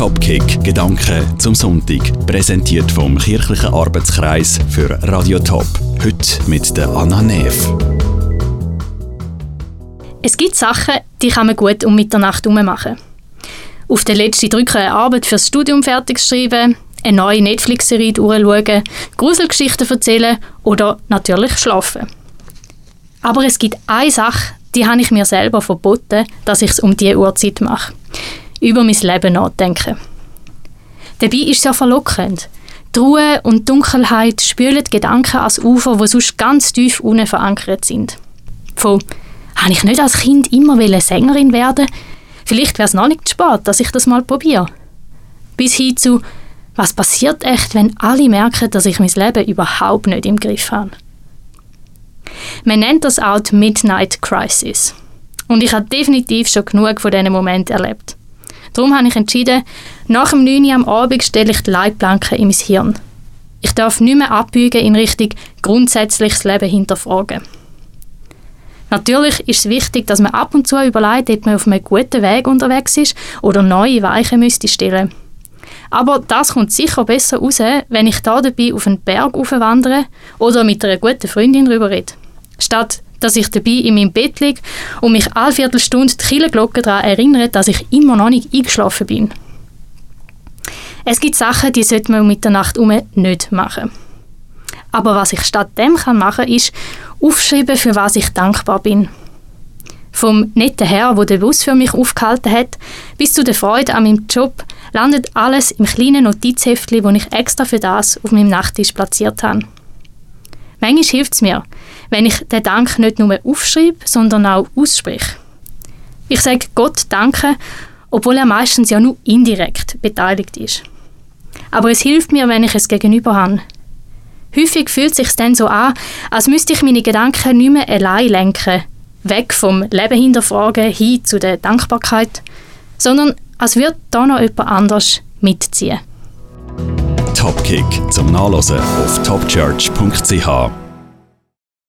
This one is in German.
Topkick, Gedanken zum Sonntag. Präsentiert vom Kirchlichen Arbeitskreis für Radio Top. Heute mit der Anna Neff. Es gibt Sachen, die kann man gut um Mitternacht herum machen. Auf den letzten Drücker eine Arbeit fürs Studium fertig schreiben, eine neue Netflix-Serie durchschauen, Gruselgeschichten erzählen oder natürlich schlafen. Aber es gibt eine Sache, die habe ich mir selber verboten, dass ich es um diese Uhrzeit mache. Über mein Leben nachdenken. Dabei ist es ja verlockend. Die Ruhe und die Dunkelheit spülen die Gedanken ans Ufer, die sonst ganz tief unten verankert sind. Von «Habe ich nicht als Kind immer Sängerin werden? Vielleicht wäre es noch nicht zu spät, dass ich das mal probiere.» Bis hin zu «Was passiert echt, wenn alle merken, dass ich mein Leben überhaupt nicht im Griff habe?» Man nennt das auch die Midnight Crisis. Und ich habe definitiv schon genug von diesen Momenten erlebt. Darum habe ich entschieden, nach dem 9 Uhr am Abend stelle ich die Leitplanke in mein Hirn. Ich darf nicht mehr abbiegen in Richtung grundsätzliches Leben hinterfragen. Natürlich ist es wichtig, dass man ab und zu überlegt, ob man auf einem guten Weg unterwegs ist oder neue Weichen müsste stellen. Aber das kommt sicher besser raus, wenn ich da dabei auf einen Berg wandere oder mit einer guten Freundin darüber rede. Statt dass ich dabei in meinem Bett liege und mich alle Viertelstunde die Kirchenglocke daran erinnert, dass ich immer noch nicht eingeschlafen bin. Es gibt Sachen, die sollte man um Mitternacht herum nicht machen. Aber was ich stattdem machen kann, ist aufschreiben, für was ich dankbar bin. Vom netten Herr, der den Bus für mich aufgehalten hat, bis zu der Freude an meinem Job, landet alles im kleinen Notizheftchen, das ich extra für das auf meinem Nachttisch platziert habe. Manchmal hilft es mir, wenn ich den Dank nicht nur aufschreibe, sondern auch ausspreche. Ich sage Gott Danke, obwohl er meistens ja nur indirekt beteiligt ist. Aber es hilft mir, wenn ich es gegenüber habe. Häufig fühlt es sich dann so an, als müsste ich meine Gedanken nicht mehr allein lenken, weg vom Leben hinterfragen hin zu der Dankbarkeit, sondern als würde da noch jemand anders mitziehen. Topkick zum Nachlesen auf topchurch.ch.